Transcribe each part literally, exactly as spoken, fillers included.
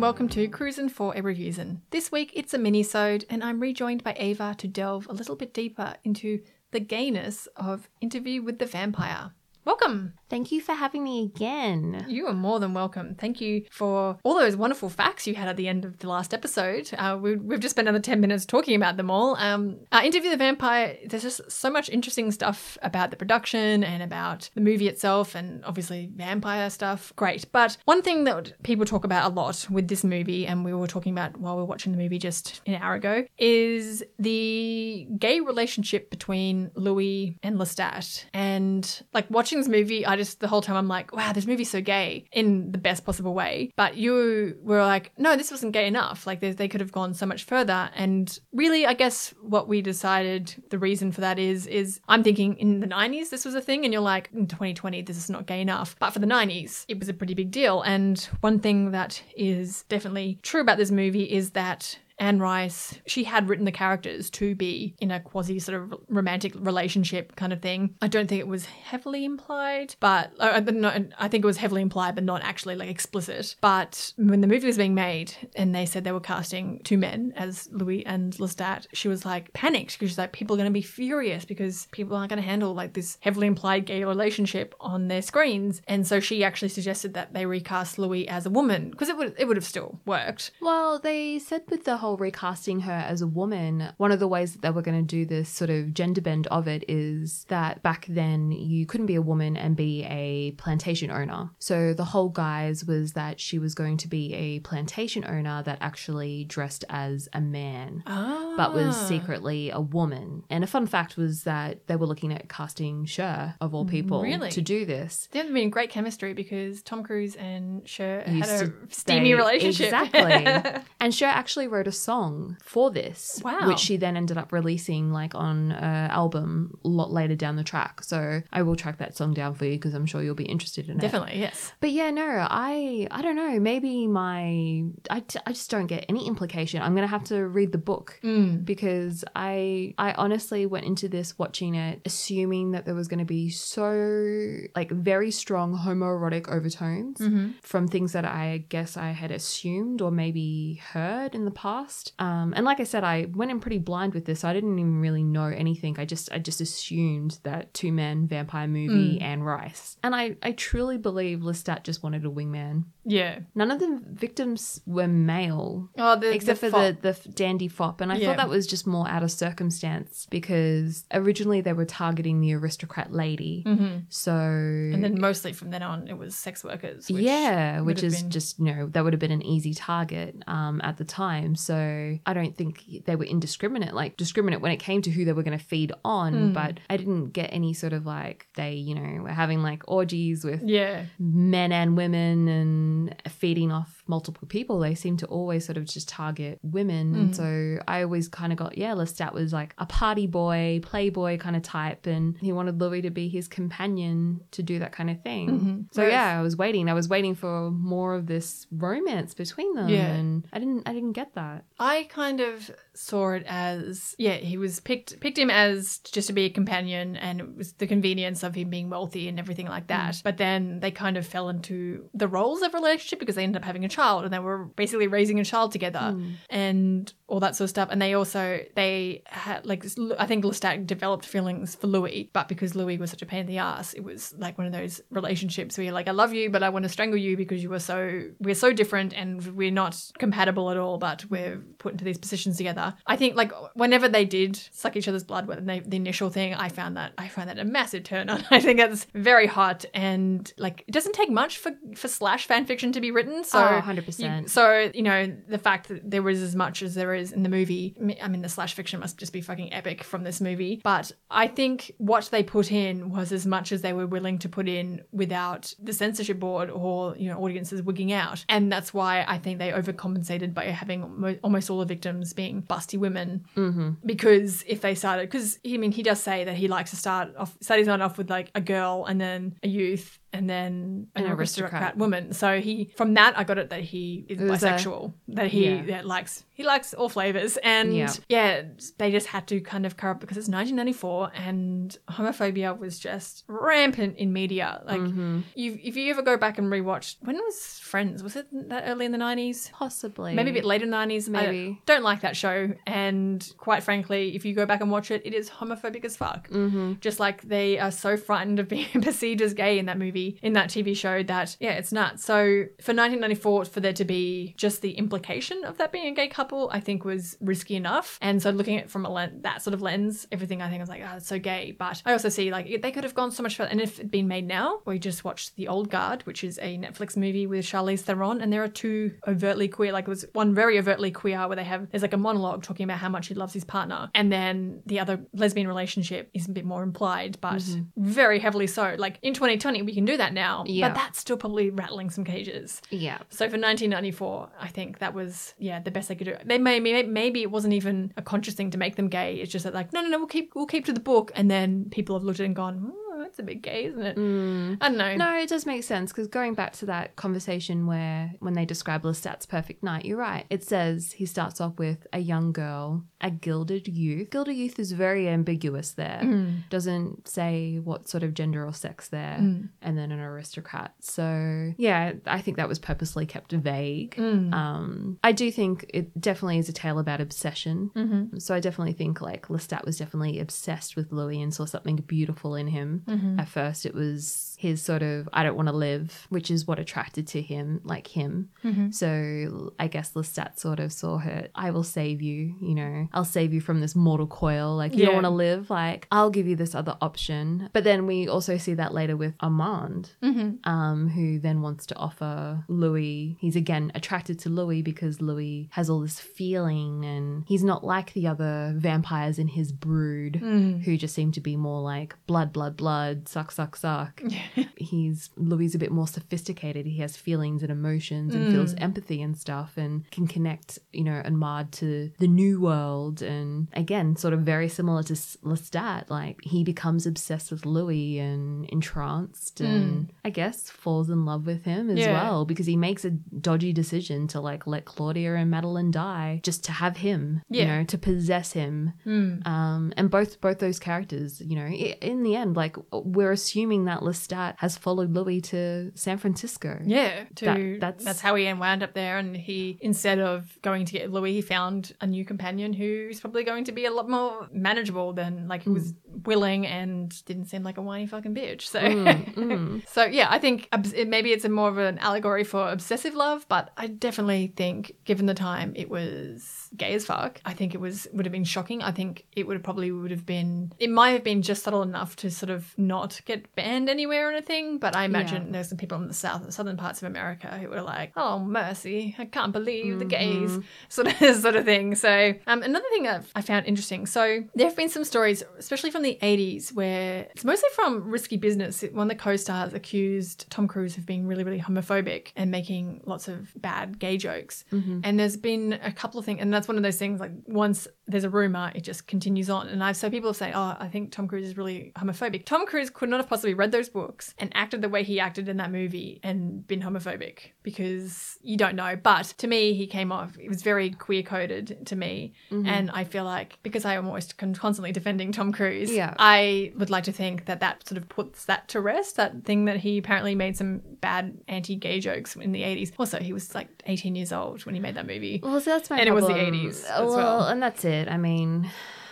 welcome to Cruisin' for a Reviewsin'. This week it's a mini-sode and I'm rejoined by Ava to delve a little bit deeper into the gayness of Interview with the Vampire. Welcome. Thank you for having me again. You are more than welcome. Thank you for all those wonderful facts you had at the end of the last episode. Uh, we, we've just spent another ten minutes talking about them all. Um, uh, Interview the Vampire, there's just so much interesting stuff about the production and about the movie itself and obviously vampire stuff. Great. But one thing that people talk about a lot with this movie, and we were talking about while we were watching the movie just an hour ago, is the gay relationship between Louis and Lestat. And like watching this movie, I just the whole time I'm like, wow, this movie's so gay in the best possible way. But you were like, no, this wasn't gay enough. Like they could have gone so much further. And really, I guess what we decided the reason for that is, is I'm thinking in the nineties, this was a thing. And you're like, in twenty twenty, this is not gay enough. But for the nineties, it was a pretty big deal. And one thing that is definitely true about this movie is that Anne Rice, she had written the characters to be in a quasi sort of romantic relationship kind of thing. I don't think it was heavily implied, but uh, no, I think it was heavily implied, but not actually like explicit. But when the movie was being made and they said they were casting two men as Louis and Lestat, she was like panicked because she's like, people are going to be furious because people aren't going to handle like this heavily implied gay relationship on their screens. And so she actually suggested that they recast Louis as a woman because it would it would have still worked. Well, they said with the whole recasting her as a woman, one of the ways that they were going to do this sort of gender bend of it is that back then you couldn't be a woman and be a plantation owner. So the whole guise was that she was going to be a plantation owner that actually dressed as a man, ah. but was secretly a woman. And a fun fact was that they were looking at casting Cher, of all people, really? to do this. They've been great chemistry because Tom Cruise and Cher Used had a to steamy stay- relationship. Exactly. And Cher actually wrote a song for this, Wow. which she then ended up releasing like on an album a lot later down the track. So I will track that song down for you because I'm sure you'll be interested in it. Definitely, yes. But yeah, no, I I don't know. Maybe my I, I just don't get any implication. I'm gonna have to read the book Mm. because I I honestly went into this watching it assuming that there was going to be so like very strong homoerotic overtones Mm-hmm. from things that I guess I had assumed or maybe heard in the past. Um, and like I said, I went in pretty blind with this. So I didn't even really know anything. I just I just assumed that two men vampire movie Mm. Anne Rice. And I, I truly believe Lestat just wanted a wingman. Yeah. None of the victims were male. Oh, the Except the for fo- the, the dandy fop. And I Yeah. thought that was just more out of circumstance because originally they were targeting the aristocrat lady. Mm-hmm. So... And then mostly from then on, it was sex workers. Which yeah, would which have is been- just, you know, that would have been an easy target um, at the time. So I don't think they were indiscriminate, like discriminate when it came to who they were going to feed on. Mm. But I didn't get any sort of like they, you know, were having like orgies with Yeah. men and women and feeding off multiple people. They seem to always sort of just target women. Mm. And so I always kind of got, yeah, Lestat was like a party boy, playboy kind of type. And he wanted Louis to be his companion to do that kind of thing. Mm-hmm. So Whereas- yeah, I was waiting. I was waiting for more of this romance between them. Yeah. And I didn't, I didn't get that. I kind of saw it as, yeah, he was picked picked him as just to be a companion and it was the convenience of him being wealthy and everything like that. But then they kind of fell into the roles of relationship because they ended up having a child and they were basically raising a child together Mm. and all that sort of stuff. And they also, they had, like, I think Lestat developed feelings for Louis, but because Louis was such a pain in the ass, it was like one of those relationships where you're like, I love you, but I want to strangle you because you were so, we're so different and we're not compatible at all, but we're put into these positions together. I think like whenever they did suck each other's blood, when they, the initial thing, I found that, I found that a massive turn on. I think that's very hot and like, it doesn't take much for, for slash fan fiction to be written. So Oh, one hundred percent. you- so, you know, the fact that there was as much as there is in the movie, I mean, the slash fiction must just be fucking epic from this movie. But I think what they put in was as much as they were willing to put in without the censorship board or, you know, audiences wigging out. And that's why I think they overcompensated by having mo- almost all the victims being busty women. Mm-hmm. Because if they started, because I mean, he does say that he likes to start off, start his night off with like a girl and then a youth and then an, An aristocrat. aristocrat. woman. So he, from that, I got it that he is It was a- bisexual, that he yeah. yeah, likes he likes all flavors, and Yeah. yeah, they just had to kind of cover up because it's nineteen ninety-four and homophobia was just rampant in media. Like, Mm-hmm. you, if you ever go back and rewatch, when was Friends? Was it that early in the nineties? Possibly. Maybe a bit later nineties. Maybe. I don't like that show. And quite frankly, if you go back and watch it, it is homophobic as fuck. Mm-hmm. Just like they are so frightened of being perceived as gay in that movie, in that T V show, that, yeah, it's nuts. So for nineteen ninety-four, for there to be just the implication of that being a gay couple, I think was risky enough. And so looking at it from a len- that sort of lens, everything I think I was like, oh, it's so gay. But I also see like they could have gone so much further. And if it'd been made now, we just watched The Old Guard, which is a Netflix movie with Charlize Theron, and there are two overtly queer, like it was one very overtly queer where they have, there's like a monologue talking about how much he loves his partner. And then the other lesbian relationship is a bit more implied, but very heavily so. Like in twenty twenty, we can do that now, Yeah. but that's still probably rattling some cages. Yeah. So for nineteen ninety-four, I think that was, yeah, the best they could do. They may, maybe, maybe it wasn't even a conscious thing to make them gay. It's just that like, no, no, no, we'll keep, we'll keep to the book. And then people have looked at it and gone, oh, that's a bit gay, isn't it? Mm. I don't know. No, it does make sense because going back to that conversation where when they describe Lestat's perfect night, you're right. It says he starts off with a young girl, a gilded youth. Gilded youth is very ambiguous there. Mm. Doesn't say what sort of gender or sex there. Mm. And then an aristocrat. So yeah, I think that was purposely kept vague. Mm. Um, I do think it definitely is a tale about obsession. Mm-hmm. So I definitely think like Lestat was definitely obsessed with Louis and saw something beautiful in him. Mm-hmm. At first it was his sort of I don't want to live, which is what attracted to him, like him. Mm-hmm. So I guess Lestat sort of saw her, I will save you, you know, I'll save you from this mortal coil. Like, you Yeah. don't want to live, like, I'll give you this other option. But then we also see that later with Armand, Mm-hmm. um, who then wants to offer Louis, he's again attracted to Louis because Louis has all this feeling and he's not like the other vampires in his brood Mm. who just seem to be more like blood, blood, blood, suck, suck, suck. He's, Louis is a bit more sophisticated. He has feelings and emotions and Mm. feels empathy and stuff and can connect, you know, Armand to the new world. And again, sort of very similar to S- Lestat, like he becomes obsessed with Louis and entranced and I guess falls in love with him as Yeah. well because he makes a dodgy decision to like let Claudia and Madeline die just to have him, you Yeah. know, to possess him. Mm. Um, and both both those characters, you know, i- in the end, like we're assuming that Lestat has followed Louis to San Francisco. Yeah, to, That- that's- that's how he wound up there. And he, instead of going to get Louis, he found a new companion who's probably going to be a lot more manageable than like he was willing and didn't seem like a whiny fucking bitch. So, Mm, mm. so yeah, I think obs- it- maybe it's a more of an allegory for obsessive love, but I definitely think, given the time, it was gay as fuck. I think it was would have been shocking. I think it would have probably would have been. It might have been just subtle enough to sort of not get banned anywhere or anything. But I imagine Yeah. there's some people in the south, southern parts of America who were like, "Oh mercy, I can't believe the gays," Mm-hmm. sort of sort of thing. So um, another thing that I found interesting. So there have been some stories, especially from the eighties, where it's mostly from Risky Business. One of the co-stars accused Tom Cruise of being really, really homophobic and making lots of bad gay jokes. Mm-hmm. And there's been a couple of things, and that's one of those things, like once there's a rumor, it just continues on. And I've so people say, oh, I think Tom Cruise is really homophobic. Tom Cruise could not have possibly read those books and acted the way he acted in that movie and been homophobic, because you don't know. But to me, he came off, it was very queer coded to me. Mm-hmm. And I feel like, because I am always con- constantly defending Tom Cruise, Yeah. I would like to think that that sort of puts that to rest, that thing that he apparently made some bad anti-gay jokes in the eighties. Also, he was like eighteen years old when he made that movie. Well, so that's my And it was the problem. eighties as well, well. and that's it. I mean,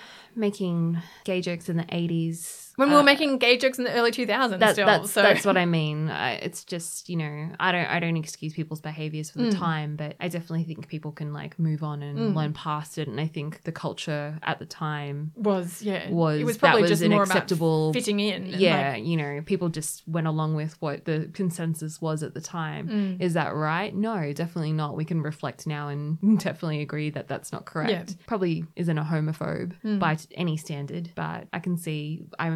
making gay jokes in the eighties. When we were uh, making gay jokes in the early two thousands That, still. that's so that's what I mean. I, it's just, you know, I don't I don't excuse people's behaviors for the Mm. time, but I definitely think people can like move on and Mm. learn past it. And I think the culture at the time was, yeah. was it was that probably was just an more acceptable about fitting in. and, yeah, like, you know, people just went along with what the consensus was at the time. Mm. Is that right? No, definitely not. We can reflect now and definitely agree that that's not correct. Yeah. Probably isn't a homophobe Mm. by t- any standard, but I can see, I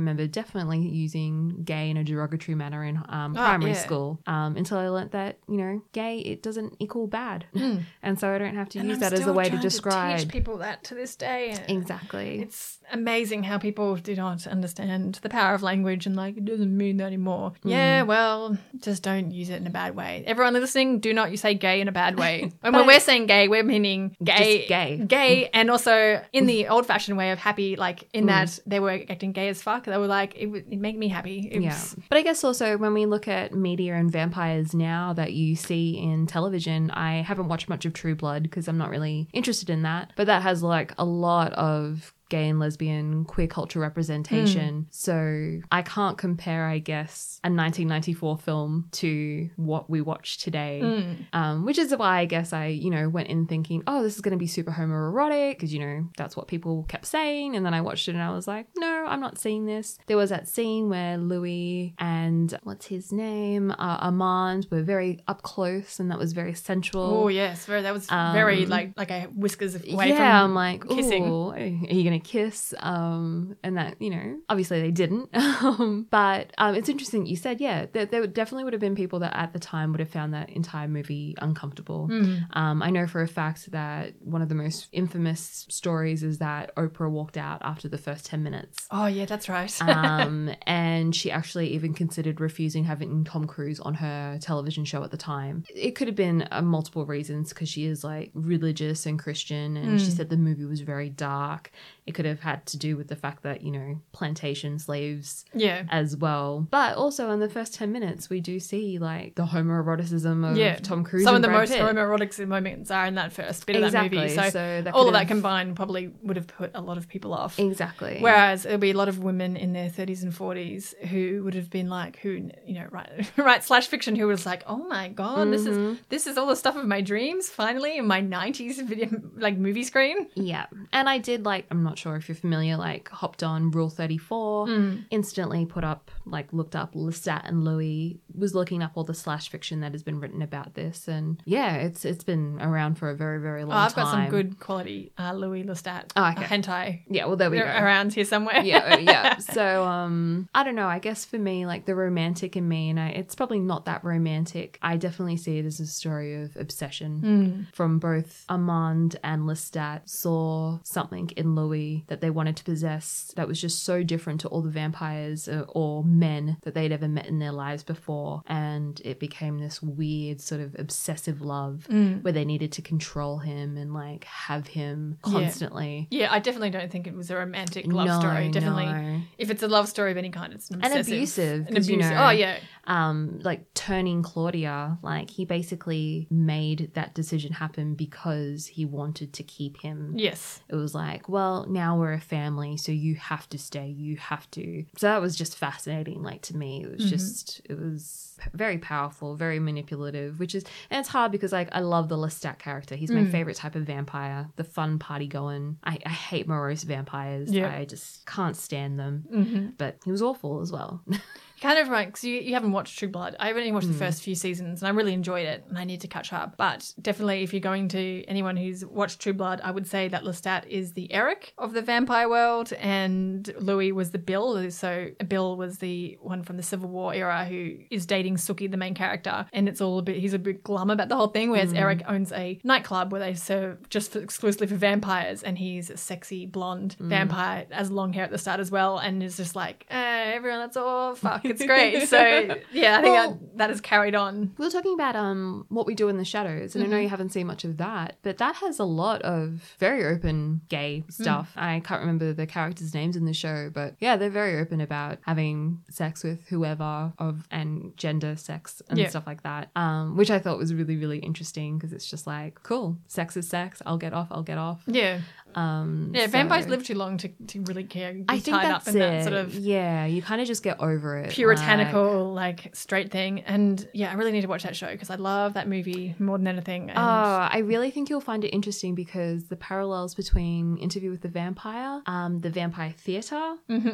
remember definitely using gay in a derogatory manner in um, Oh, primary yeah. school um, until I learnt that, you know, gay, it doesn't equal bad. Mm. And so I don't have to And use I'm that as a still way to trying describe. teach people that to this day. Exactly. It's amazing how people do not understand the power of language and like it doesn't mean that anymore. Mm. Yeah, well, just don't use it in a bad way. Everyone listening, do not say gay in a bad way. And But- when we're saying gay, we're meaning gay, Just gay. gay, and also in the old-fashioned way of happy, like in that they were acting gay as fuck. They were like, it would it make me happy. It Yeah. was- But I guess also when we look at media and vampires now that you see in television, I haven't watched much of True Blood because I'm not really interested in that. But that has like a lot of gay and lesbian queer culture representation. Mm. So I can't compare, I guess, a nineteen ninety-four film to what we watch today. Mm. Um, which is why I guess I, you know, went in thinking, oh, this is going to be super homoerotic because, you know, that's what people kept saying. And then I watched it and I was like, no, I'm not seeing this. There was that scene where Louis and what's his name? Uh, Armand were very up close and that was very sensual. Oh yes, very, that was very Um, like like a whiskers away yeah, from I'm like, kissing. ooh, are you gonna kiss? Um, and that, you know, obviously they didn't. Um, but um, it's interesting that you said, yeah, there, there definitely would have been people that at the time would have found that entire movie uncomfortable. Mm. Um, I know for a fact that one of the most infamous stories is that Oprah walked out after the first ten minutes. Oh yeah, that's right. um, and she actually even considered refusing having Tom Cruise on her television show at the time. It could have been uh, multiple reasons because she is like religious and Christian, and she Mm. said the movie was very dark. It could have had to do with the fact that, you know, plantation slaves yeah. as well. But also in the first ten minutes, we do see like the homoeroticism of Yeah. Tom Cruise Some and of the Brad most Pitt. homoerotic moments are in that first bit of Exactly. that movie. So, So that all could of that have- combined probably would have put a lot of people off. Exactly. Whereas there'll be a lot of women in their thirties and forties who would have been like, who, you know, write, write slash fiction who was like, oh my God, this Mm-hmm. is this is all the stuff of my dreams finally in my nineties video, like movie screen. Yeah. And I did like, I'm not sure if you're familiar, like hopped on Rule thirty-four, Mm. instantly put up, like looked up Lestat and Louis, was looking up all the slash fiction that has been written about this. And yeah, it's it's been around for a very, very long Oh, I've time. got some good quality uh, Louis Lestat Oh, okay. uh, hentai Yeah, well, there we go. around here somewhere. yeah, yeah. So, um, I don't know. I guess for me, like the romantic in me, and I, it's probably not that romantic. I definitely see it as a story of obsession. Mm. From both Armand and Lestat saw something in Louis that they wanted to possess that was just so different to all the vampires uh, or men that they'd ever met in their lives before, and it became this weird sort of obsessive love Mm. where they needed to control him and like have him Yeah. constantly. Yeah, I definitely don't think it was a romantic love No, story. Definitely, no. if it's a love story of any kind, it's an And obsessive. abusive, An 'cause, you abusive. know, Oh yeah, um like turning Claudia, like he basically made that decision happen because he wanted to keep him. yes. It was like, well, now we're a family, so you have to stay, you have to. So that was just fascinating. Like to me, it was Mhm. just, it was p- very powerful, very manipulative, which is, and it's hard because like I love the Lestat character. He's my Mm. favorite type of vampire, the fun party going. I, I hate morose vampires. Yeah. I just can't stand them. Mm-hmm. But he was awful as well. Kind of right, because you, you haven't watched True Blood. I've only watched Mm. the first few seasons, and I really enjoyed it, and I need to catch up. But definitely, if you're going to anyone who's watched True Blood, I would say that Lestat is the Eric of the vampire world, and Louis was the Bill. So Bill was the one from the Civil War era who is dating Suki, the main character, and it's all a bit. He's a bit glum about the whole thing. Whereas Mm. Eric owns a nightclub where they serve just for, exclusively for vampires, and he's a sexy blonde Mm. vampire, has long hair at the start as well, and is just like, eh, everyone, that's all fuck, it's great. So yeah, I think Well- that, that has carried on. We were talking about um What We Do in the Shadows, and I know Mhm. you haven't seen much of that, but that has a lot of very open gay stuff. I can't remember the characters' names in the show, but yeah, they're very open about having sex with whoever of and gender, sex, and Yeah. stuff like that. Um, which I thought was really, really interesting because it's just like, cool, sex is sex. I'll get off. I'll get off. Yeah, Um, yeah. so- Vampires live too long to, to really care. Be I think tied that's up in it. that sort of Yeah, you kind of just get over it. puritanical, like, straight thing. And yeah, I really need to watch that show because I love that movie more than anything. And Oh, I really think you'll find it interesting because the parallels between Interview with the Vampire, um, the Vampire Theatre,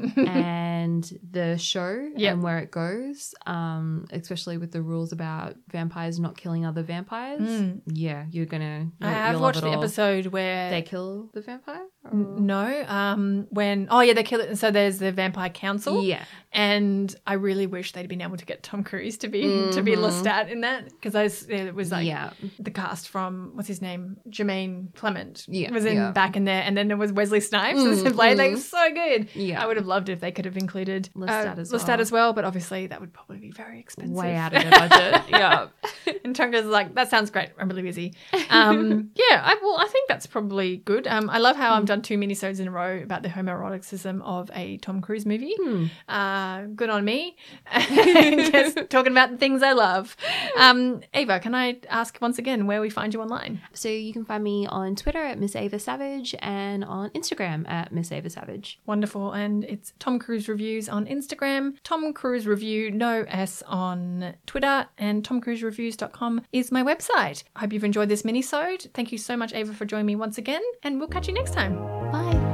and the show Yep. and where it goes, um, especially with the rules about vampires not killing other vampires. Mm. Yeah, you're gonna. I you'll- have you'll love watched it the all. episode where They kill the vampire. N- no. Um, when oh yeah, they kill it. So there's the Vampire Council. Yeah. And I really wish they'd been able to get Tom Cruise to be mm-hmm. to be Lestat in that, because it was like yeah. the cast from what's his name, Jermaine Clement yeah. was in yeah. back in there, and then there was Wesley Snipes mm-hmm. as Blade. They were so good. Yeah, I would have loved if they could have included Lestat uh, as well. Lestat as well, but obviously that would probably be very expensive, way out of their budget. yeah, and Tonka's like, that sounds great. I'm really busy. Um, yeah, I well, I think that's probably good. Um, I love how mm. I've done two minisodes in a row about the homoeroticism of a Tom Cruise movie. Mm. Uh, good on me. Just talking about the things I love. Um, Ava, can I ask once again where we find you online? So you can find me on Twitter at Miss Ava Savage and on Instagram at Miss Ava Savage. Wonderful. And it's Tom Cruise Reviews on Instagram, Tom Cruise Review, no S on Twitter, and tom cruise reviews dot com is my website. I hope you've enjoyed this mini-sode. Thank you so much, Ava, for joining me once again, and we'll catch you next time. Bye.